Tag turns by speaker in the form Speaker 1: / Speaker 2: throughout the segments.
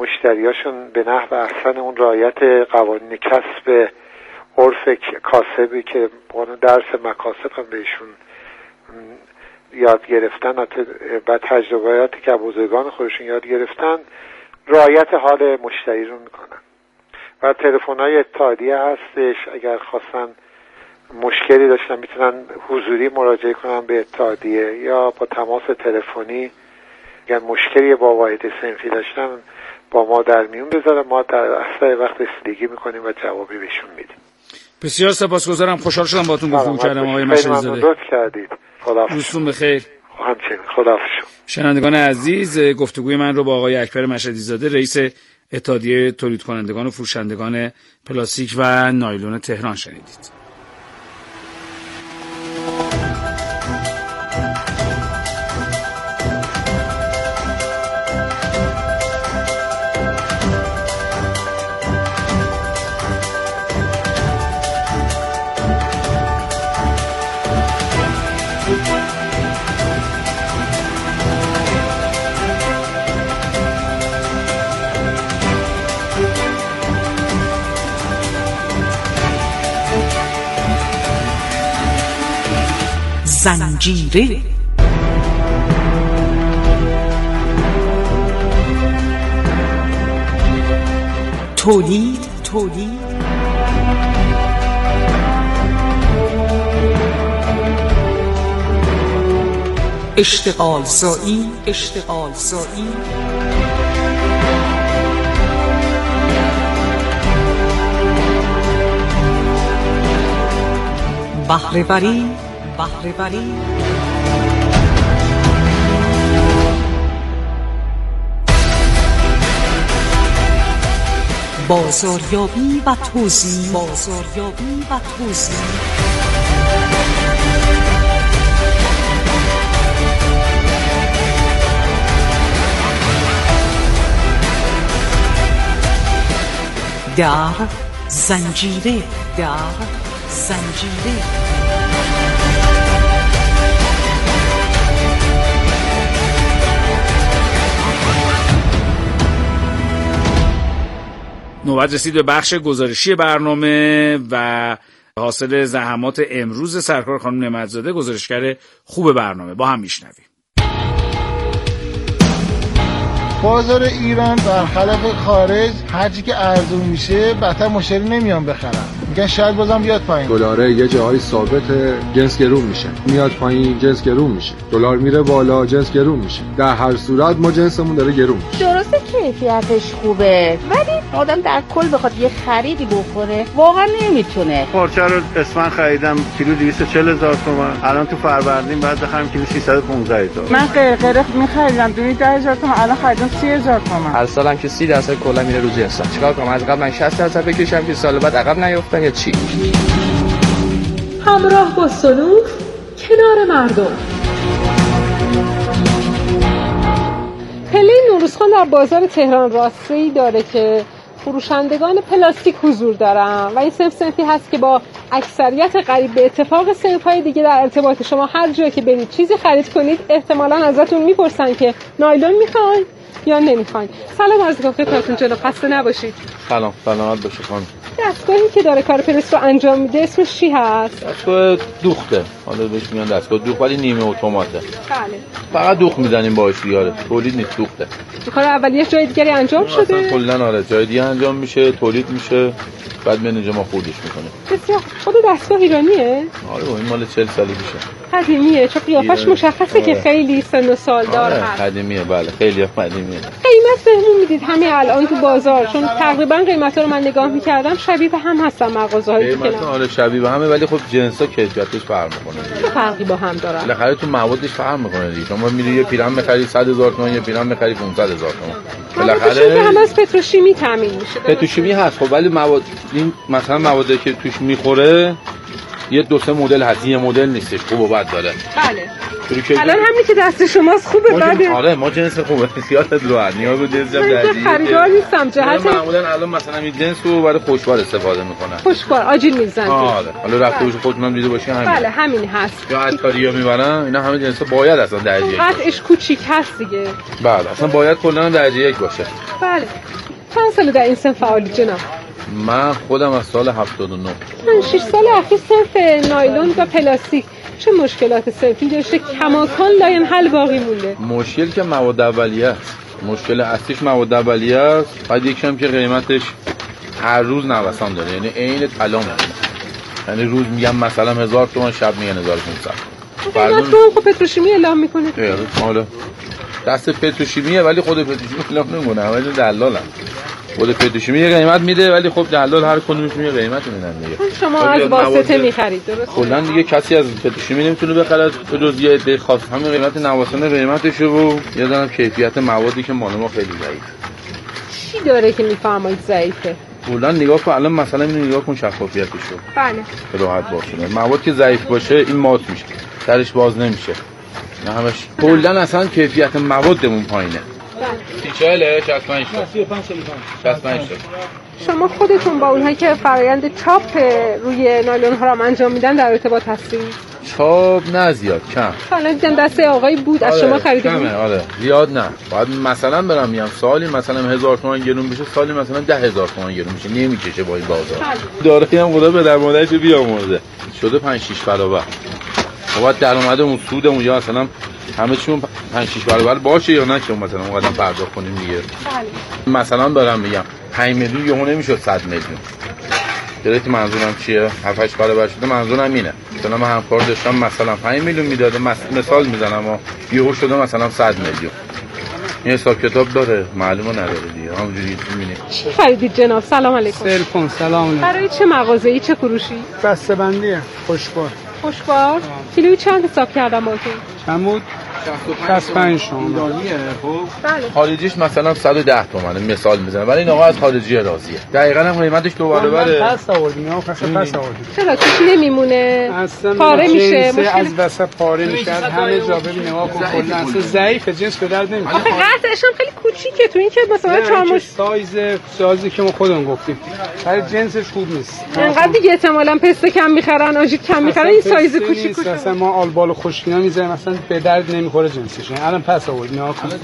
Speaker 1: مشتریاشون به نحو احسن اون رعایت قوانین کسب، عرف کاسبی که قانون درس مکاسب هم بهشون یاد گرفتن، بعد تجربیاتی که بزرگان خودشون یاد گرفتن رعایت حال مشتری رو میکنن. و تلفن‌های اتحادیه هستش، اگر خواستن مشکلی داشتن میتونن حضوری مراجعه کنن به اتحادیه یا با تماس تلفنی اگر مشکلی با واحد صنفی داشتن با ما در میون بذارن، ما در اسرع وقت رسیدگی میکنیم و جوابی بهشون میدیم.
Speaker 2: بسیار سپاسگزارم، خوشحال شدم باهاتون گفتگو کردم آقای مشهدی‌زاده.
Speaker 1: لطف کردید.
Speaker 2: روزتون بخیر.
Speaker 1: همچنین خداحافظ.
Speaker 2: شنوندگان عزیز، گفتگوی من رو با آقای اکبر مشهدی‌زاده رئیس اتحادیه تولید کنندگان و فروشندگان پلاستیک و نایلون تهران شنیدید.
Speaker 3: زنجیره تولید اشتغال زایی بهره وری بازاریابی و توزیع در زنجیره
Speaker 2: نوبت رسید به بخش گزارشی برنامه و حاصل زحمات امروز سرکار خانم نعمت‌زاده، گزارشگر خوب برنامه. با هم میشنویم.
Speaker 4: بازار ایران برخلاف خارج هرچی که ارزون میشه بدتر مشتری نمیان بخرن، میگن شاید بازم بیاد پایین.
Speaker 5: دلار یه جایی ثابته، جنس گرون میشه، میاد پایین جنس گرون میشه، دلار میره بالا جنس گرون میشه. در هر صورت ما جنسمون داره گرون میشه.
Speaker 6: درسته کیفیتش خوبه ولی آدم در کل بخواد یه خریدی بکنه واقعا نمیتونه.
Speaker 7: پارچه رو اسفند خریدم کیلو 240,000 تومان، الان تو فروردین بعد بخرم کیلو 315,000.
Speaker 6: من قرقره می‌خریدم 210,000 تومان، الان خریدم 30,000 تومان.
Speaker 8: هر سالم که 30% کلا میره رو جنسا. چیکار کنم؟ از قبل من 60% بکشم که سال بعد عقب نیفتم یا چی؟
Speaker 9: همراه با صنوف کنار مردم. پله نوروزخان در بازار تهران راسته‌ای داره که فروشندگان پلاستیک حضور دارن و این صنفی هست که با اکثریت قریب به اتفاق صنف‌های دیگه در ارتباط شما هر جایی که برید چیزی خرید کنید احتمالاً ازتون میپرسن که نایلون میخواین یا نمیخواین. سلام عرض می‌کنم خدمتتون جناب، خسته نباشید.
Speaker 5: سلام، سلامت باشید خانم.
Speaker 9: دستگاهی که داره کار پرس رو انجام میده اسمش چی هست؟
Speaker 5: دستگاه دوخته. حالا بهش میگن دستگاه دوخت ولی نیمه اتوماته.
Speaker 9: بله.
Speaker 5: فقط دوخت میزنیم باهاش دیگه، تولید نیست، دوخته.
Speaker 9: کار اولیه جای دیگری انجام شده؟
Speaker 5: کلا آره، جای دیگه انجام میشه، تولید میشه، بعد منیجر ما خوردش میکنه.
Speaker 9: بسیار. خود دستگاه ایرانیه؟
Speaker 5: آره، این مال 40 سالی میشه.
Speaker 9: قدیمیه، چون قیافش مشخصه که خیلی سن و سالدار هست.
Speaker 5: قدیمیه، بله، خیلی قدیمیه.
Speaker 9: قیمت بهمون میدید همین الان تو بازار، چون تقریبا قیمتا رو من نگاه میکردم شبیه به هم هستن مغازه‌های دیگه.
Speaker 5: قیمتا آره شبیه به همه ولی خب جنسا کیفیتش فرق میکنه.
Speaker 9: چه فرقی با هم داره؟
Speaker 5: بالاخره تو موادش فرق میکنه دیگه. شما میری یه پیرام می‌خری 100,000 تومان، یه پیرام می‌خری 500,000 تومان.
Speaker 9: بالاخره همه از پتروشیمی تامین میشه.
Speaker 5: پتروشیمی هست خب، ولی مواد این مثلا موادی که توش میخوره یه دو سه مدل هست، یه مدل نیستش، خوب و بد داره.
Speaker 9: بله. الان همین که دست شماست خوبه بعد.
Speaker 10: آره ما جنس خوبه خیالت راحت نیاز به جنس درجه.
Speaker 9: خریدار نیستم جهت.
Speaker 10: معمولا الان مثلا این جنس رو برای خوشبار استفاده میکنن.
Speaker 9: خوشبار آجیل میزنن.
Speaker 10: آره حالا رفته باشه خودتون دیده باشین همین.
Speaker 9: بله همین هست.
Speaker 10: یا عطاریا میبرن اینا همه جنسا باید اصلا درجه 1
Speaker 9: قطعش کوچیک هست دیگه.
Speaker 10: بله اصلا باید کلا درجه 1 باشه.
Speaker 9: بله. چند سال در این سن فعالی جناب؟
Speaker 10: من خودم از سال 79.
Speaker 9: 6 سال اخیر صنف نایلون و پلاستیک چه مشکلات صنفی داشته کماکان لایم حل باقی مونده؟
Speaker 10: مشکل که مواد اولیه است. مشکل اصلیش مواد اولیه است. بعد یکم که قیمتش هر روز نوسان داره، یعنی عین طلا میمونه. یعنی روز میگم مثلا 1000 تومان، شب میگن 1500.
Speaker 9: قیمت رو خب پتروشیمی اعلام میکنه.
Speaker 10: حالا دست پتروشیمیه ولی خود پتروشیمی اعلام نمیکنه، همه دلالن. خود پتروشیمی یه قیمت میده ولی خب دلال هر کدومش یه قیمت میدن دیگه.
Speaker 9: شما از واسطه میخرید درست؟
Speaker 10: کلا دیگه کسی از پتروشیمی نمیتونه بخره جز یه عده خاص. همین قیمت نوسان قیمتشه و یه دونه کیفیت موادی که مال ما خیلی ضعیفه.
Speaker 9: چی داره که میفهمید ضعیفه؟
Speaker 10: کلا نگاه کن الان مثلا اینو نگاه کن شفافیتشو.
Speaker 9: بله.
Speaker 10: راحت باشه. مواد که ضعیف باشه این مات میشه. درش باز نمیشه. نه همش کلا اصلا کیفیت موادمون پایینه. 40 65 65.
Speaker 9: شما خودتون با اونهایی که فرآیند چاپ روی نایلون ها را انجام میدن در ارتباط هستید؟
Speaker 10: چاپ نه زیاد کم.
Speaker 9: حالا دیدم دسته آقایی بود از شما خریدید.
Speaker 10: کمه آره زیاد نه. باید مثلا برام میگم سالی مثلا 1000 تومان گرون بشه، سالی مثلا 10000 تومان گرون میشه، نمیکشه با این بازار. داره هم خدا به درآمدش بیامرزه. شده 5 6 برابر. باید درآمدمون سودمون یا مثلا همه چیمون 5 6 برابر باشه یا نه که مثلا اونقدر پرداخت کنیم دیگه. بله. مثلا دارم میگم 5 میلیون یهو نمیشد 100 میلیون. درسته منظورم چیه؟ 7 8 برابر شده منظورم اینه. مثلا من همکار داشتم مثلا 5 میلیون میداده، مثال میزنم و یهو شده مثلا 100 میلیون. این حساب کتاب داره، معلومه نداره دیگه. همونجوری میبینی.
Speaker 9: چی خریدید جناب؟ سلام علیکم.
Speaker 11: سلام سلام.
Speaker 9: برای چه مغازه‌ای چه فروشی؟
Speaker 11: بسته‌بندیه. خوشبار.
Speaker 9: خوشبار؟ کیلویی چند حساب کردم باهاتون؟
Speaker 11: چند بود؟ 65 تومن.
Speaker 9: بله.
Speaker 10: خارجیش مثلا 110 تومنه مثال میزنم، ولی این آقا از خارجی راضیه. دقیقاً هم قیمتش دو برابره.
Speaker 11: پس آوردیم یا پس آوردیم.
Speaker 9: چرا توش نمیمونه؟ پاره میشه.
Speaker 11: مشکل از وسط پاره میشه. همه جا ببین نگاه کن کلا اصلا ضعیف جنس به درد نمیخوره.
Speaker 9: آخه قطعش هم خیلی کوچیکه تو این که مثلا چهارمش
Speaker 11: سایزی که ما خودمون گفتیم. ولی جنسش خوب نیست.
Speaker 9: انقدر دیگه احتمالاً پسته کم میخرن، آژیل کم میخرن، این سایز کوچیکه.
Speaker 11: مثلا ما آلبالو خشکینا میذاریم مثلا به درد نمیخوره جنسش. الان پس آوردیم.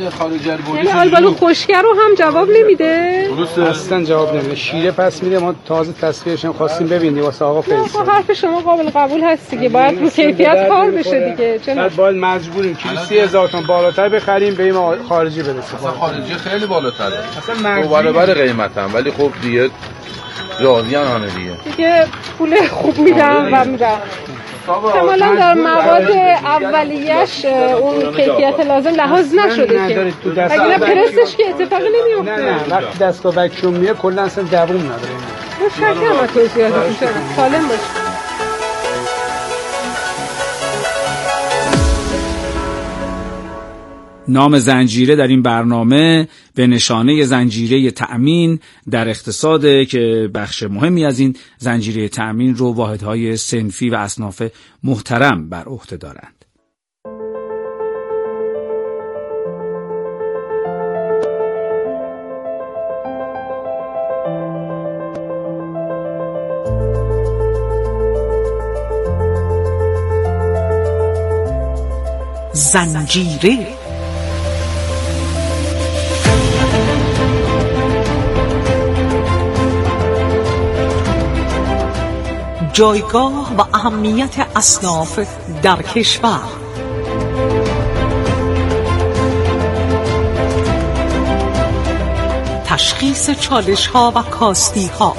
Speaker 9: یعنی آلبالو خشکه رو هم جواب نمیده؟
Speaker 11: اصلا جواب نمیده. شیره پس میده. ما تازه تصفیهش هم خواستیم ببینیم واسه آقا فیصل.
Speaker 9: حرف شما قابل قبول هست دیگه. باید رو کیفیت کار بشه دیگه.
Speaker 11: چرا باید مجبوریم کیلو 30000 تومان بالاتر بخریم بریم خارجی برسیم.
Speaker 10: اصلا خارجی خیلی بالاتره. اصلا برابر قیمتم ولی خب دیگه راضیان همه
Speaker 9: دیگه پول خوب میدم و میرم. احتمالاً در مواد اولیه‌اش اون کیفیت لازم لحاظ نشده که اگه پرسش که اتفاقی نمیفته.
Speaker 11: نه وقتی دستگاه وکیوم میه کلا اصلا دووم نداره.
Speaker 9: مشکل توضیحاتتون چرا سالم باشه.
Speaker 2: نام زنجیره در این برنامه به نشانه زنجیره تأمین در اقتصاده که بخش مهمی از این زنجیره تأمین رو واحدهای صنفی و اصناف محترم بر عهده دارند.
Speaker 3: زنجیره جایگاه و اهمیت اصناف در کشور. تشخیص چالش‌ها و کاستی‌ها.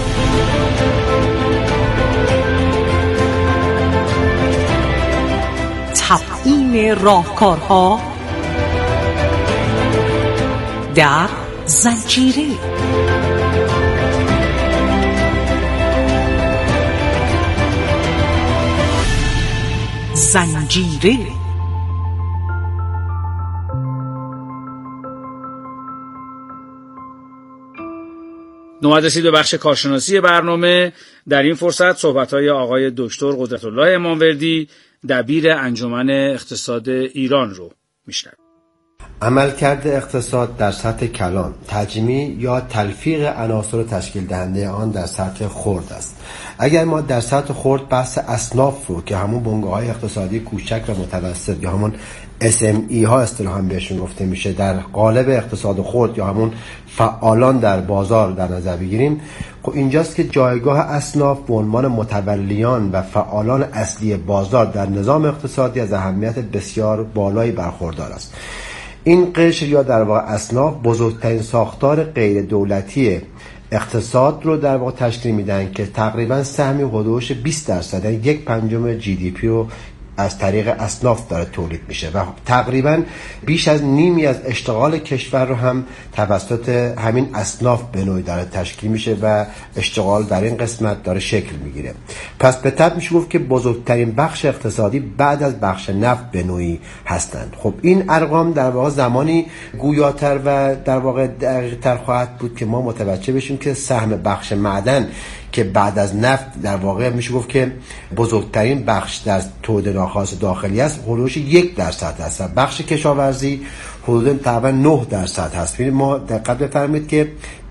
Speaker 3: تبیین راهکارها در زنجیره. زنجیره
Speaker 2: نوبت رسید به بخش کارشناسی برنامه. در این فرصت صحبت‌های آقای دکتر قدرت‌الله اماموردی دبیر انجمن اقتصاد ایران رو میشنویم.
Speaker 12: عملکرد اقتصاد در سطح کلان، تجمیع یا تلفیق عناصر تشکیل دهنده آن در سطح خرد است. اگر ما در سطح خرد بحث اصناف رو که همون بنگاه‌های اقتصادی کوچک و متوسط یا همون SME ها اصطلاحاً بهشون گفته میشه در قالب اقتصاد خرد یا همون فعالان در بازار در نظر بگیریم، خب اینجاست که جایگاه اصناف به عنوان متولیان و فعالان اصلی بازار در نظام اقتصادی از اهمیت بسیار بالایی برخوردار است. این قشر یا در واقع اصناف بزرگترین ساختار غیر دولتی اقتصاد رو در واقع تشکیل میدن که تقریبا سهمی حدودش 20% یعنی 1/5 GDP رو از طریق اصناف داره تولید میشه و تقریبا بیش از نیمی از اشتغال کشور رو هم توسط همین اصناف به نوعی داره تشکیل میشه و اشتغال در این قسمت داره شکل میگیره. پس به طبع میشه گفت که بزرگترین بخش اقتصادی بعد از بخش نفت به نوعی هستند. خب این ارقام در واقع زمانی گویاتر و در واقع دقیق‌تر خواهد بود که ما متوجه بشیم که سهم بخش معدن که بعد از نفت در واقع میشه گفت که بزرگترین بخش در تولید ناخالص داخلی است، حدودش 1% هست. بخش کشاورزی حدود تقریبا 9% هست. ما دقت بفرمایید که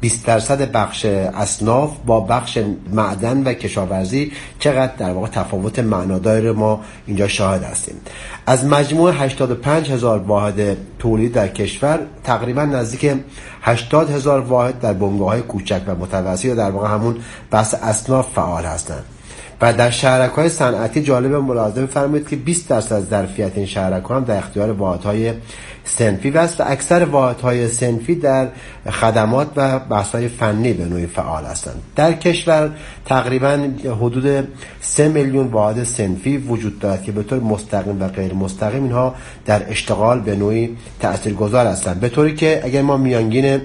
Speaker 12: 20% بخش اصناف با بخش معدن و کشاورزی چقدر در واقع تفاوت معنادار ما اینجا شاهد هستیم. از مجموع 85,000 واحد تولید در کشور تقریبا نزدیک 80,000 واحد در بنگاه‌های کوچک و متوسط یا در واقع همون بحث اصناف فعال هستند. و در شهرک‌های صنعتی جالب ملاحظه بفرمایید که 20% از ظرفیت این شهرک‌ها هم در اختیار واحدهای صنفی است و اکثر واحدهای صنفی در خدمات و بحث‌های فنی به نوعی فعال هستند. در کشور تقریباً حدود 3 میلیون واحد صنفی وجود دارد که به طور مستقیم و غیر مستقیم اینها در اشتغال به نوعی تاثیرگذار هستند، به طوری که اگر ما میانگین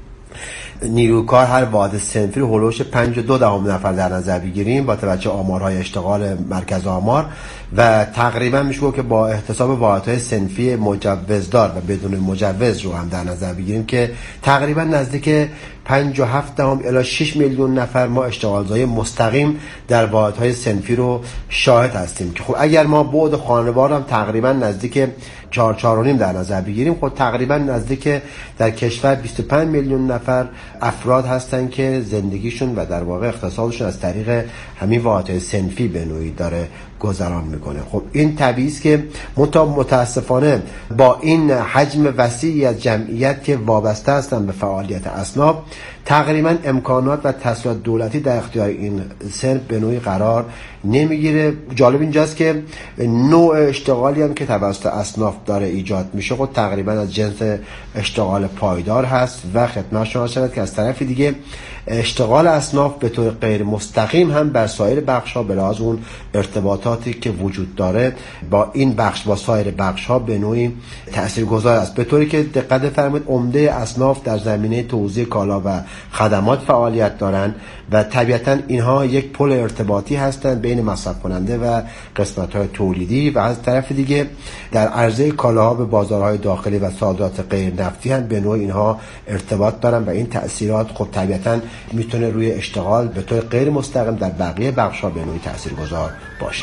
Speaker 12: نیروی کار هر واحد صنفی رو هولوش 5.2 نفر در نظر بگیریم با توجه آمارهای اشتغال مرکز آمار و تقریبا میشه که با احتساب واحدهای صنفی مجوزدار و بدون مجوز رو هم در نظر بگیریم که تقریبا نزدیک 5.7 الی 6 میلیون نفر ما اشتغالزای مستقیم در واحدهای صنفی رو شاهد هستیم که خب اگر ما بعد خانوار هم تقریبا نزدیک 4.5 در نظر بگیریم، خب تقریبا نزدیک در کشور 25 میلیون نفر افراد هستن که زندگیشون و در واقع اقتصادشون از طریق همین واحدهای صنفی به نوعی داره گذران میکنه. خب این طبیعی است که متاسفانه با این حجم وسیعی از جمعیت که وابسته هستن به فعالیت اصناف تقریبا امکانات و تسهیلات دولتی در اختیار این صنف به نوعی قرار نمیگیره. جالب اینجاست که نوع اشتغالی هم که توسط اصناف داره ایجاد میشه خود تقریبا از جنس اشتغال پایدار هست و خدمت شما شد که از طرف دیگه اشتغال اصناف به طور غیر مستقیم هم بر سایر بخش‌ها به لحاظ اون ارتباطاتی که وجود داره با این بخش با سایر بخش‌ها به نوعی تاثیرگذار است، به طوری که دقت بفرمایید عمده اصناف در زمینه توزیع کالا و خدمات فعالیت دارند و طبیعتاً اینها یک پل ارتباطی هستند بین مصرف کننده و قسمت‌های تولیدی و از طرف دیگه در عرضه کالاها به بازارهای داخلی و صادرات غیر نفتی هم به نوع اینها ارتباط دارن و این تأثیرات خب طبیعتاً میتونه روی اشتغال به طور غیر مستقیم در بقیه بخش‌ها به نوعی تاثیرگذار باشه.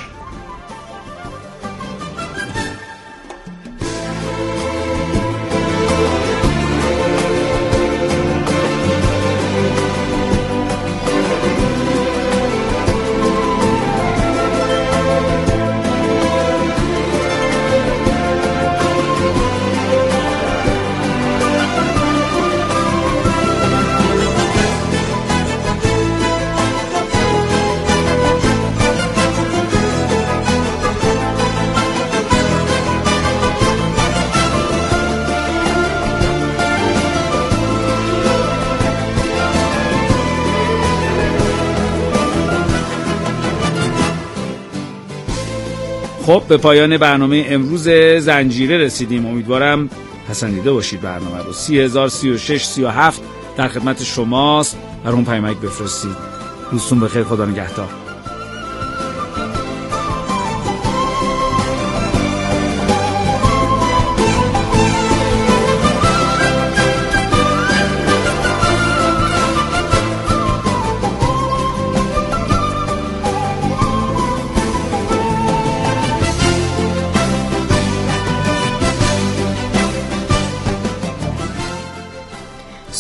Speaker 2: خب به پایان برنامه امروز زنجیره رسیدیم. امیدوارم پسندیده باشید برنامه رو. 30,036-37 در خدمت شماست. برام پیامک بفرستید. روزتون بخیر، خدا نگهدار.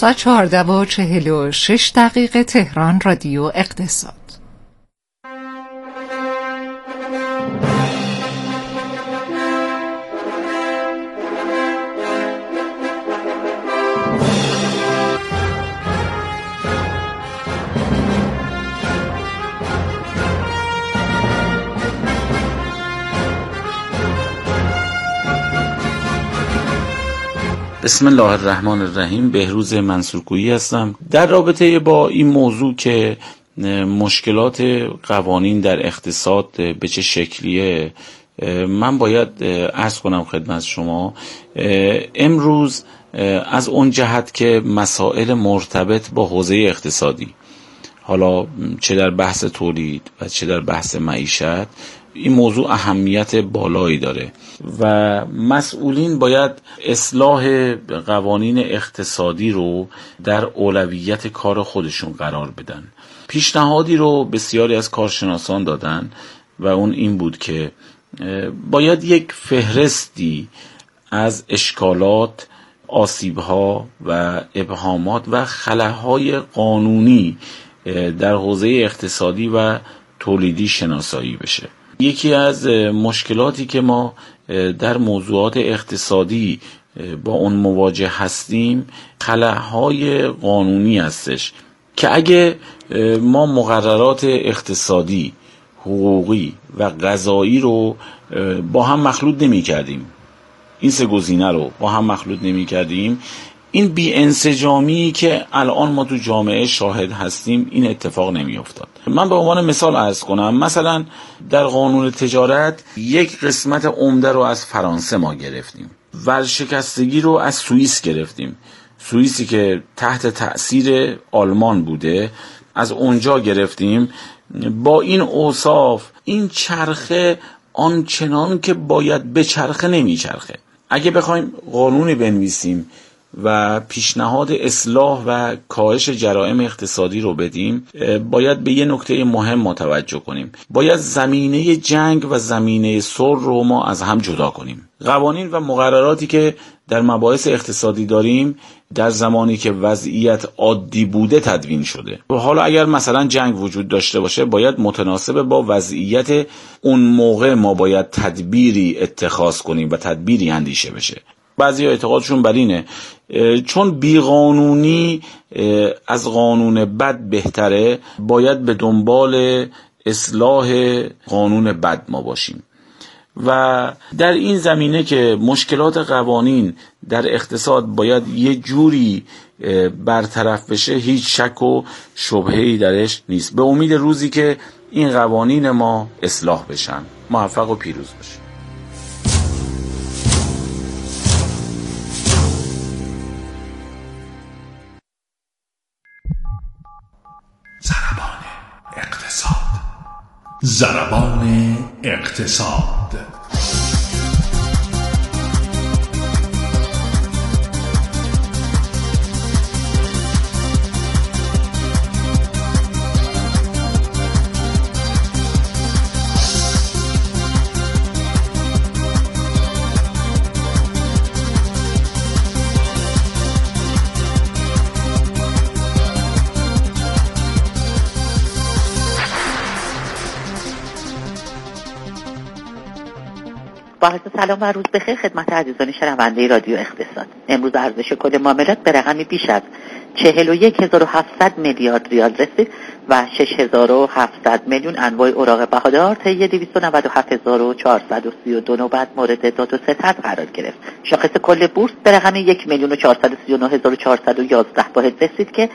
Speaker 3: ساعت 14:46 تهران، رادیو اقتصاد.
Speaker 13: بسم الله الرحمن الرحیم. بهروز منصورگویی هستم. در رابطه با این موضوع که مشکلات قوانین در اقتصاد به چه شکلیه، من باید عرض کنم خدمت شما امروز از اون جهت که مسائل مرتبط با حوزه اقتصادی، حالا چه در بحث تولید و چه در بحث معیشت، این موضوع اهمیت بالایی داره و مسئولین باید اصلاح قوانین اقتصادی رو در اولویت کار خودشون قرار بدن. پیشنهادی رو بسیاری از کارشناسان دادن و اون این بود که باید یک فهرستی از اشکالات، آسیب‌ها و ابهامات و خلاهای قانونی در حوزه اقتصادی و تولیدی شناسایی بشه. یکی از مشکلاتی که ما در موضوعات اقتصادی با اون مواجه هستیم خلاهای قانونی هستش که اگه ما مقررات اقتصادی، حقوقی و قضایی رو با هم مخلوط نمی کردیم، این سه گزینه رو با هم مخلوط نمی کردیم، این بی انسجامی که الان ما تو جامعه شاهد هستیم این اتفاق نمی افتاد. من به عنوان مثال عرض کنم، مثلا در قانون تجارت یک قسمت عمده رو از فرانسه ما گرفتیم، ورشکستگی رو از سوئیس گرفتیم، سوئیسی که تحت تأثیر آلمان بوده از اونجا گرفتیم. با این اوصاف این چرخه آنچنان که باید به چرخه نمی چرخه. اگه بخوایم قانونی بنویسیم و پیشنهاد اصلاح و کاهش جرائم اقتصادی رو بدیم، باید به یه نکته مهم متوجه کنیم. باید زمینه جنگ و زمینه صلح رو ما از هم جدا کنیم. قوانین و مقرراتی که در مباحث اقتصادی داریم در زمانی که وضعیت عادی بوده تدوین شده و حالا اگر مثلا جنگ وجود داشته باشه باید متناسب با وضعیت اون موقع ما باید تدبیری اتخاذ کنیم و تدبیری اندیشه بشه. بعضی اعتقادشون بر اینه چون بیقانونی از قانون بد بهتره، باید به دنبال اصلاح قانون بد ما باشیم. و در این زمینه که مشکلات قوانین در اقتصاد باید یه جوری برطرف بشه، هیچ شک و شبهه‌ای درش نیست. به امید روزی که این قوانین ما اصلاح بشن. موفق و پیروز باشید.
Speaker 14: ضربان اقتصاد.
Speaker 15: با عرض سلام و روز بخیر خدمت عزیزان شنونده رادیو اقتصاد. امروز ارزش کل معاملات به رقمی بیش از 41700 میلیارد ریال رسید و 6700 میلیون انواع اوراق بهادار طی 297432 نوبت مورد داد و ستد قرار گرفت. شاخص کل بورس به رقم 1,439,411 واحد رسید که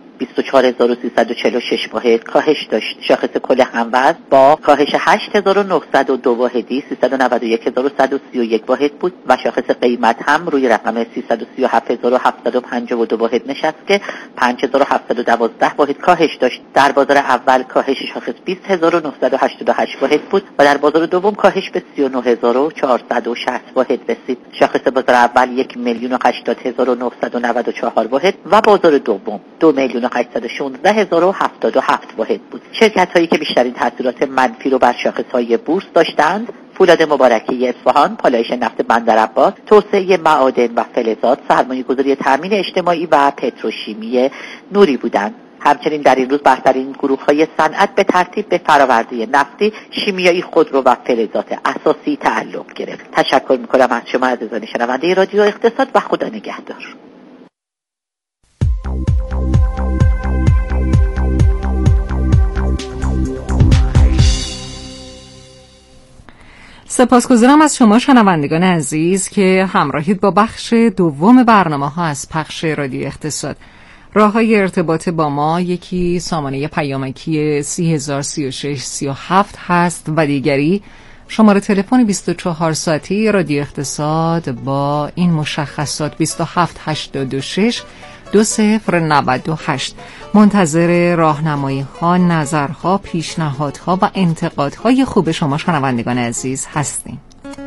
Speaker 15: 24346 واحد کاهش داشت. شاخص کل هموزن با کاهش 8902 واحدی 391131 واحد بود و شاخص قیمت هم روی رقم 337752 واحد نشست که 5712 واحد کاهش داشت. در بازار اول کاهش شاخص 20988 واحد بود و در بازار دوم کاهش به 39460 واحد رسید. شاخص بازار اول 1,080,994 واحد و بازار دوم 2,816,077 واحد بود. شرکت هایی که بیشترین تاثیرات منفی رو بر شاخص های بورس داشتند فولاد مبارکی اصفهان، پالایش نفت بندرعباس، توسعه معادن و فلزات، سرمایه‌گذاری تامین اجتماعی و پتروشیمی نوری بودند. همچنین در این روز بهترین گروه‌های صنعت به ترتیب به فرآورده نفتی، شیمیایی، خودرو و فلزات اساسی تعلق گرفت. تشکر می‌کنم از شما عزیزان شنونده رادیو اقتصاد و خدا نگهدار.
Speaker 3: سپاسگزارم از شما شنوندگان عزیز که همراهید با بخش دوم برنامه‌ها از پخش رادیو اقتصاد. راه‌های ارتباط با ما یکی سامانه پیامکی 303637 هست و دیگری شماره تلفن 24 ساعتی رادیو اقتصاد با این مشخصات 2786 2098. منتظر راهنمایی ها، نظرها، پیشنهادها و انتقادهای خوب شما شنوندگان عزیز هستیم.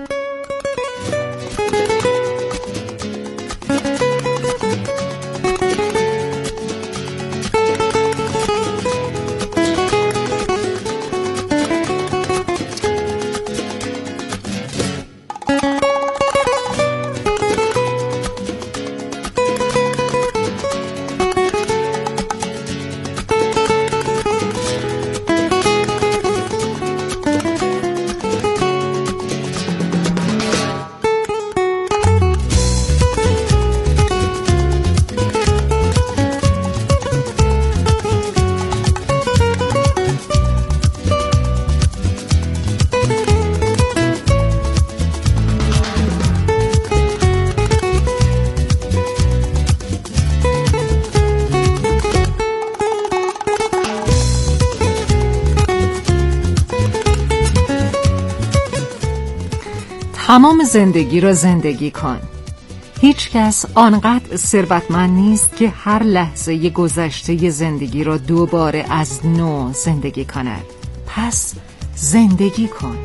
Speaker 3: تمام زندگی را زندگی کن. هیچ کس آنقدر ثروتمند نیست که هر لحظه گذشته زندگی را دوباره از نو زندگی کند. پس زندگی کن.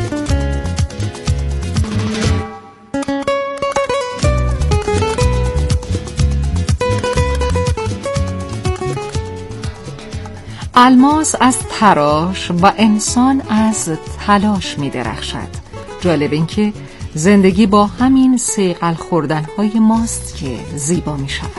Speaker 3: الماس از تراش و انسان از تلاش می درخشد. جالب این که زندگی با همین صیقل خوردن‌های ماست که زیبا می شود.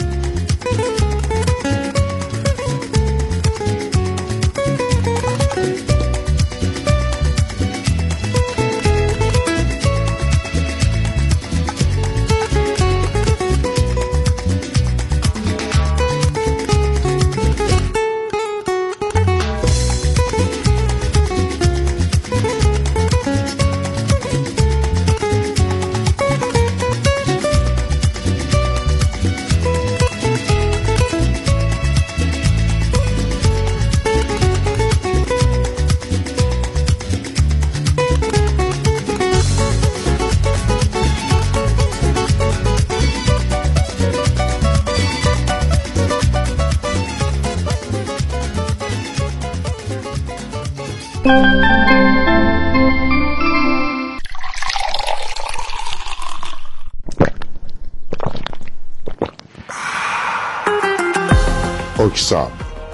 Speaker 16: اکساب،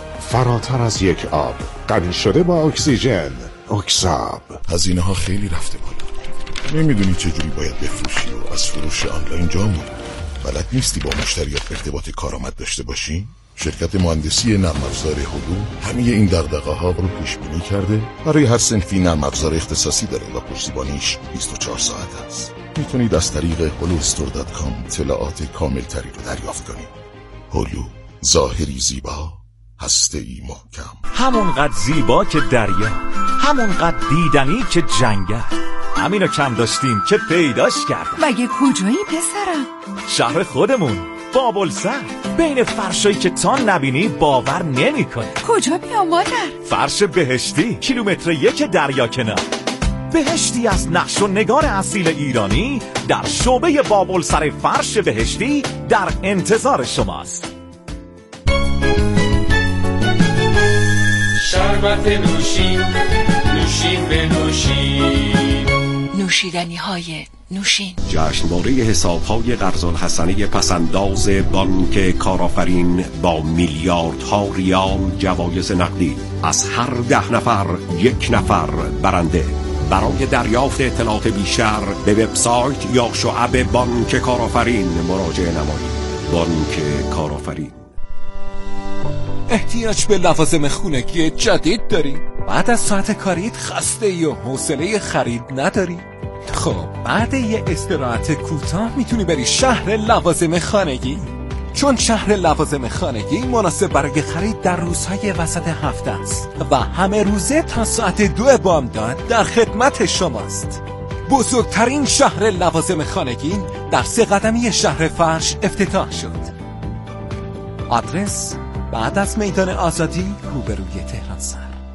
Speaker 16: فراتر از یک آب، غنی شده با اکسیژن. اکساب.
Speaker 17: هزینه ها خیلی رفته بالا. نمیدونی چجوری باید بفروشی و از فروش آنلاین جا موندی. بلد نیستی با مشتریات ارتباط کارآمد داشته باشی؟ شرکت مهندسی نرم افزار هلو همه این دغدغه ها رو پیش بینی کرده. برای هر صنفی نرم افزار اختصاصی داره و پشتیبانیش 24 ساعت است. میتونید از طریق holustore.com اطلاعات کامل تری رو دریافت کنید. هلو، ظاهری زیبا، هسته‌ای محکم.
Speaker 18: همونقدر زیبا که دریا، همونقدر دیدنی که جنگل. همینو کم داشتیم که پیداش کردم.
Speaker 3: مگه کجایی پسرم؟
Speaker 18: شهر خودمون، بابلسر. بین فرشایی که تا نبینی باور نمی کنی.
Speaker 3: کجا بیام مادر؟
Speaker 18: فرش بهشتی، کیلومتر 1 دریا کنار. بهشتی از نقش و نگار اصیل ایرانی در شعبه بابلسر فرش بهشتی در انتظار شماست.
Speaker 19: شربت نوشین، نوشین به نوشین،
Speaker 3: نوشیدنی های نوشین.
Speaker 20: جشنواره حساب‌های قرض الحسنه پسنداز بانک کارآفرین با میلیاردها ریال جوایز نقدی. از هر 10 نفر 1 نفر برنده. برای دریافت اطلاعات بیشتر به وبسایت یا شعب بانک کارآفرین مراجعه نمایید. بانک کارآفرین.
Speaker 21: احتیاج به لوازم خونگی جدید داری؟ بعد از ساعت کاریت خسته و حوصله خرید نداری؟ خب بعد یه استراحت کوتاه میتونی بری شهر لوازم خانگی، چون شهر لوازم خانگی مناسب برای خرید در روزهای وسط هفته است و همه روزه تا ساعت 2 بامداد در خدمت شماست. بزرگترین شهر لوازم خانگی در 3 قدمی شهر فرش افتتاح شد. آدرس بعد از میدان آزادی روبروی تهران سر.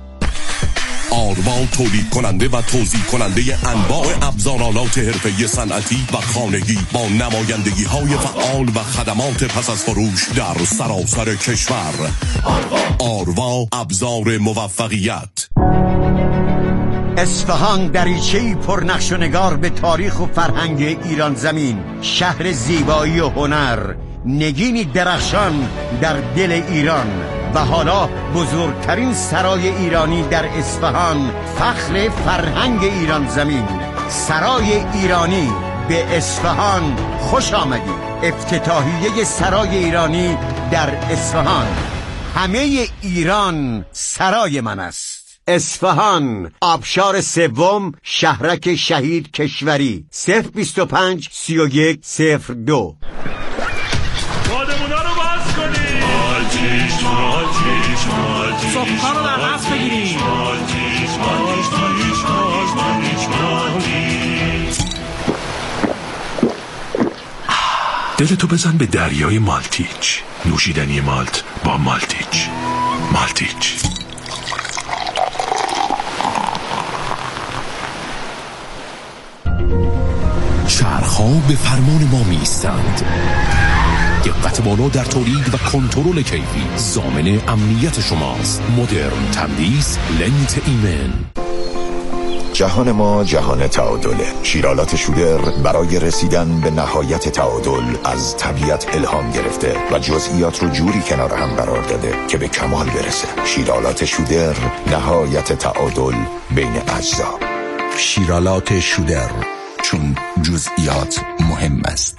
Speaker 22: آروا تولید کننده و توزیع کننده انواع ابزارالات حرفه‌ای صنعتی و خانگی با نمایندگی های فعال و خدمات پس از فروش در سراسر کشور. آروا ابزار موفقیت.
Speaker 23: اصفهان دریچه‌ای پر نقش و نگار به تاریخ و فرهنگ ایران زمین، شهر زیبایی و هنر، نگینی درخشان در دل ایران و حالا بزرگترین سرای ایرانی در اصفهان، فخر فرهنگ ایران زمین. سرای ایرانی به اصفهان خوش آمدید. افتتاحیه سرای ایرانی در اصفهان. همه ایران سرای من است. اصفهان، آبشار 3 شهرک شهید کشوری. 025 31 02.
Speaker 19: بادمونا رو باز کنید. مالتیش صبحا رو در دست بگیرید.
Speaker 14: دلتو بزن به دریای مالتیچ. نوشیدنی مالت با مالتیچ. مالتیچ.
Speaker 22: شهرها به فرمان ما میستند. دقت بالا در تولید و کنترل کیفی ضامن امنیت شماست. مدرن تندیس لنت ایمن.
Speaker 24: جهان ما جهان تعادله. شیرالات شودر برای رسیدن به نهایت تعادل از طبیعت الهام گرفته و جزئیات رو جوری کنار هم قرار داده که به کمال برسه. شیرالات شودر، نهایت تعادل بین اجزا. شیرالات شودر، چون جزئیات مهم است.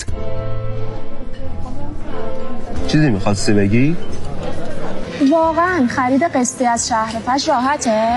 Speaker 25: چیزی میخواستی بگی؟
Speaker 26: واقعا خرید قسطی از شهر فرش راحته؟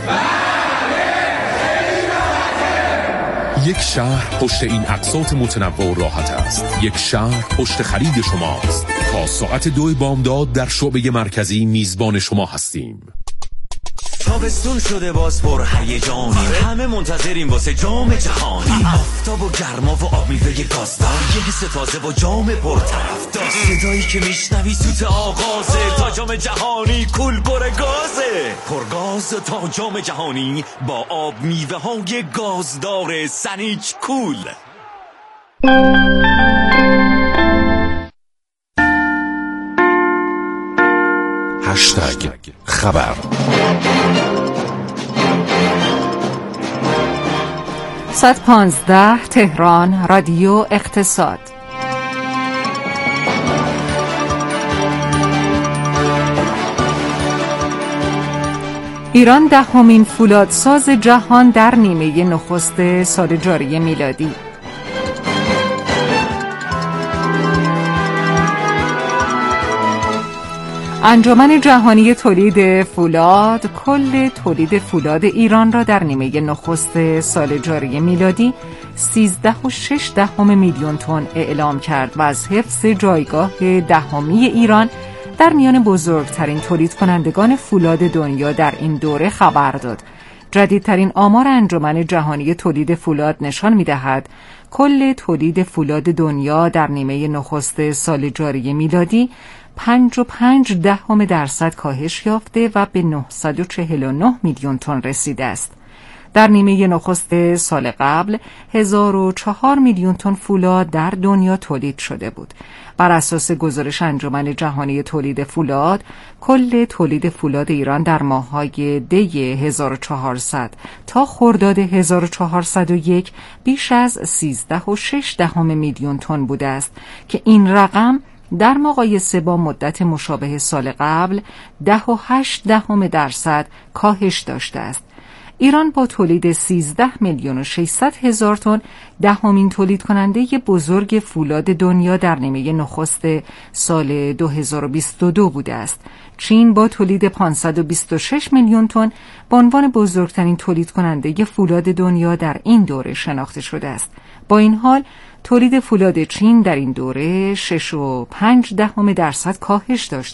Speaker 22: یک شهر پشت این اقساط متنوع و راحت است. یک شهر پشت خرید شماست. تا ساعت 2 بامداد در شعبه مرکزی میزبان شما هستیم.
Speaker 27: تابستون شده باز پر هیجانیم، همه منتظریم واسه جام جهانی. آفتاب و گرما و آب میوه گازدار، یه حس تازه و جام پرطرفدار. صدایی که میشنوی سوت آغازه، تا جام جهانی کول پر گازه. پرگاز تا جام جهانی با آب میوه های گازدار سنیچ کول.
Speaker 22: هشتگ خبر.
Speaker 3: 115 تهران رادیو اقتصاد. ایران 10مین فولادساز جهان در نیمه نخست سال جاری میلادی. انجمن جهانی تولید فولاد کل تولید فولاد ایران را در نیمه نخست سال جاری میلادی 13.6 میلیون تن اعلام کرد و از حفظ جایگاه 10می ایران در میان بزرگترین تولید کنندگان فولاد دنیا در این دوره خبر داد. جدیدترین آمار انجمن جهانی تولید فولاد نشان می‌دهد کل تولید فولاد دنیا در نیمه نخست سال جاری میلادی 5.5% کاهش یافته و به 949 میلیون تن رسیده است. در نیمه نخست سال قبل 1004 میلیون تن فولاد در دنیا تولید شده بود. بر اساس گزارش انجمن جهانی تولید فولاد، کل تولید فولاد ایران در ماه‌های دی 1400 تا خرداد 1401 بیش از 13.6 میلیون تن بوده است که این رقم در مقایسه با مدت مشابه سال قبل 10.8% کاهش داشته است. ایران با تولید 13,600,000 تن دهمین تولید کننده بزرگ فولاد دنیا در نیمه نخست سال 2022 بوده است. چین با تولید 526 میلیون تن به عنوان بزرگترین تولید کننده فولاد دنیا در این دوره شناخته شده است. با این حال تولید فولاد چین در این دوره 6.5% کاهش داشته